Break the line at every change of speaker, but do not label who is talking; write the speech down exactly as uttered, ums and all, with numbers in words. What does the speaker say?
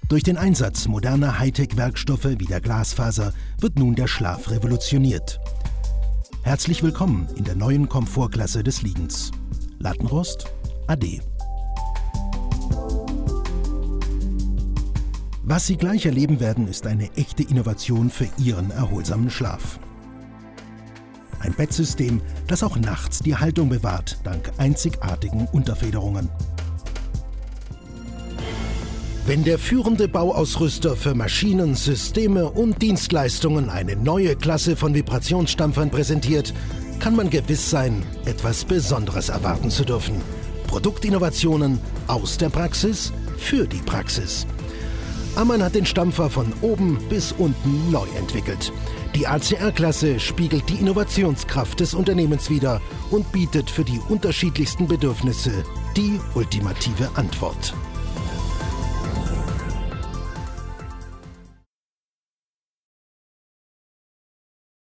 Durch den Einsatz moderner Hightech-Werkstoffe wie der Glasfaser wird nun der Schlaf revolutioniert. Herzlich willkommen in der neuen Komfortklasse des Liegens. Lattenrost, Ade. Was Sie gleich erleben werden, ist eine echte Innovation für Ihren erholsamen Schlaf. Ein Bettsystem, das auch nachts die Haltung bewahrt, dank einzigartigen Unterfederungen. Wenn der führende Bauausrüster für Maschinen, Systeme und Dienstleistungen eine neue Klasse von Vibrationsstampfern präsentiert, kann man gewiss sein, etwas Besonderes erwarten zu dürfen. Produktinnovationen aus der Praxis für die Praxis. Ammann hat den Stampfer von oben bis unten neu entwickelt. Die A C R-Klasse spiegelt die Innovationskraft des Unternehmens wider und bietet für die unterschiedlichsten Bedürfnisse die ultimative Antwort.